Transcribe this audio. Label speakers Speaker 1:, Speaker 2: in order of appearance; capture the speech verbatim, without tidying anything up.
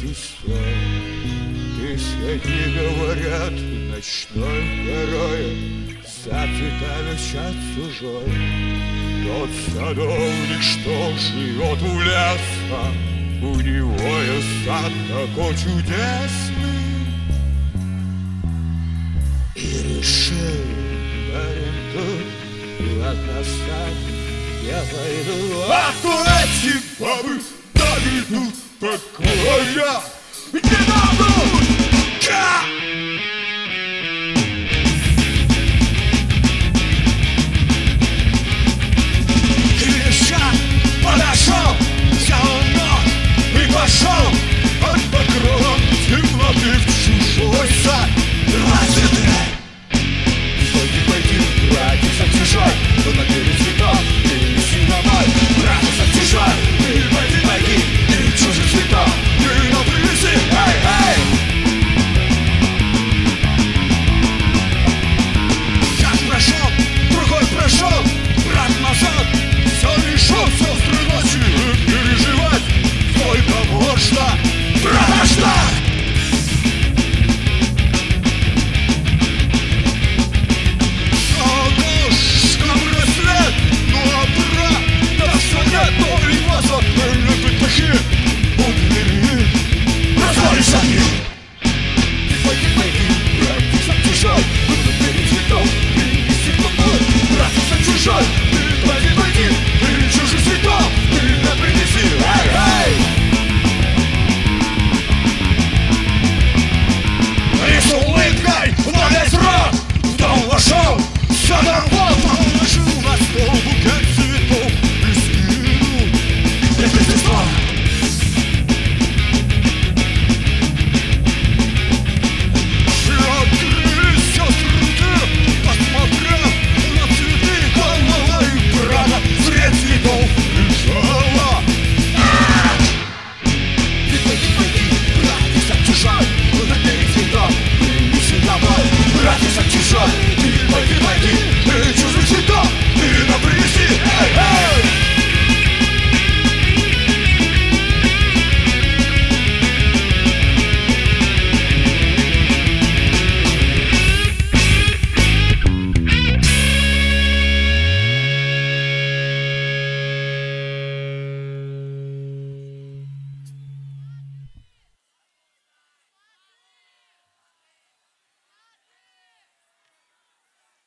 Speaker 1: весной. Песни говорят ночной горой, за цветами чат чужой. Тот садовник, что живет у леса, у него есть сад такой чудесный. И решил парень тут, ладно, сад я пойду. А то эти бабы доведут такое, не могу!